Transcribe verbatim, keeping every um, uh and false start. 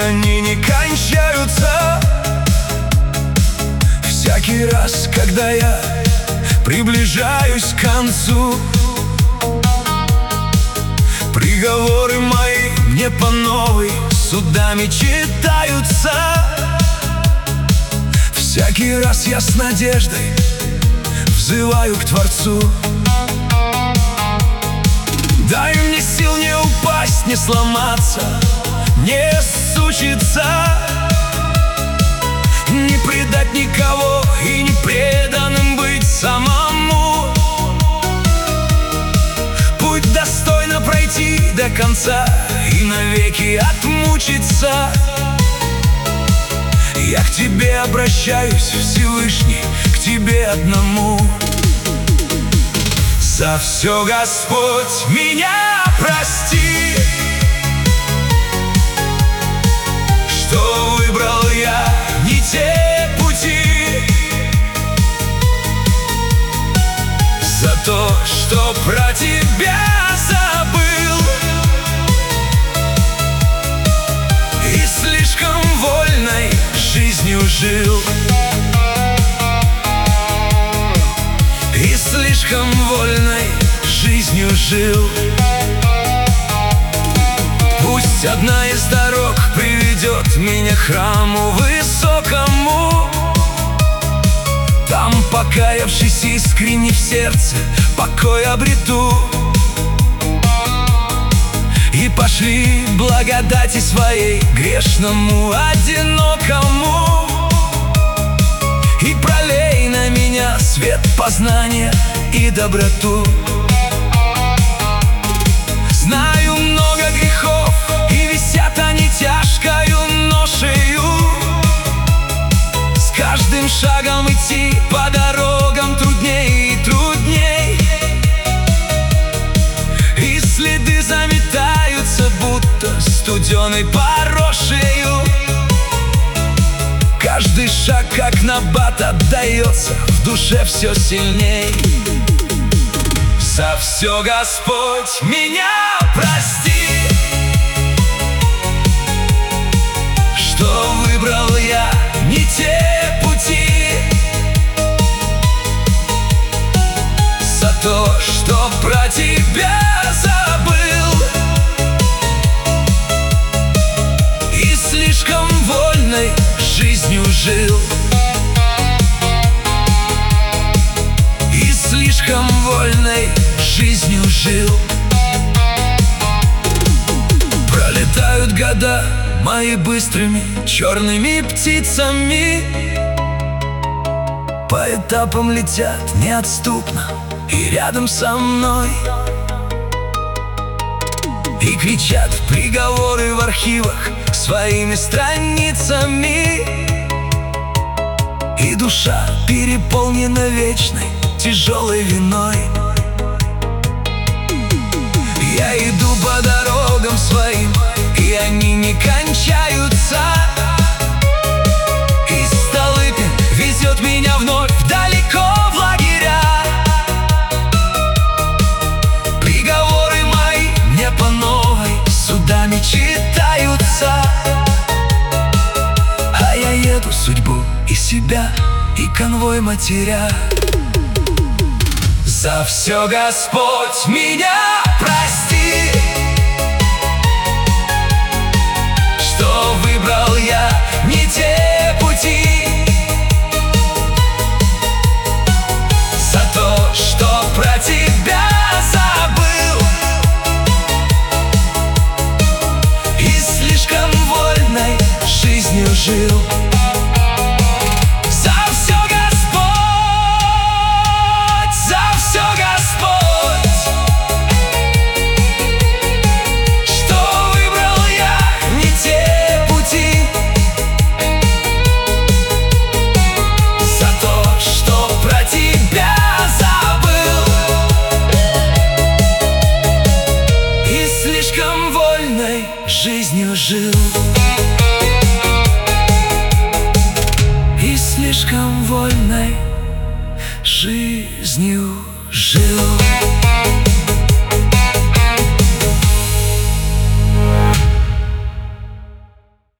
они не кончаются. Всякий раз, когда я приближаюсь к концу, приговоры мои мне по новой судами читаются. Всякий раз я с надеждой взываю к Творцу. Дай мне сил не упасть, не сломаться, не сучиться, не предать никого и не преданным быть самому. Путь достойно пройти до конца и навеки отмучиться. Я к тебе обращаюсь, Всевышний, к тебе одному. За все, Господь, меня прости, что выбрал я не те пути, за то, что про тебя забыл и слишком вольной жизнью жил, и слишком вольной жизнью жил. Пусть одна из дорог приведет меня к храму высокому. Там, покаявшись искренне в сердце, покой обрету. И пошли благодати своей грешному, одинокому. И пролей на меня свет познания и доброту. Знаю много грехов, и висят они тяжкою ношею. С каждым шагом идти по дорогам трудней и трудней, и следы заметаются, будто студеной порошею. Каждый шаг, как набат, отдается в душе все сильней. За все, Господь, меня прости, что выбрал я не те пути, за то, что про тебя забыл и слишком вольной жизнью жил, и слишком вольной жизнью жил. Пролетают года мои быстрыми черными птицами, по этапам летят неотступно и рядом со мной, и кричат приговоры в архивах своими страницами, и душа переполнена вечной тяжелой виной. Я иду по дорогам своим, и они не кончаются, и Столыпин везет меня вновь далеко в лагеря. Приговоры мои мне по новой судами читаются, а я еду судьбу и себя, и конвой матеря. За все, Господь, меня прости, что выбрал я не те пути, за то, что про тебя забыл и слишком вольной жизнью жил. Жизнью жил и слишком вольной жизнью жил.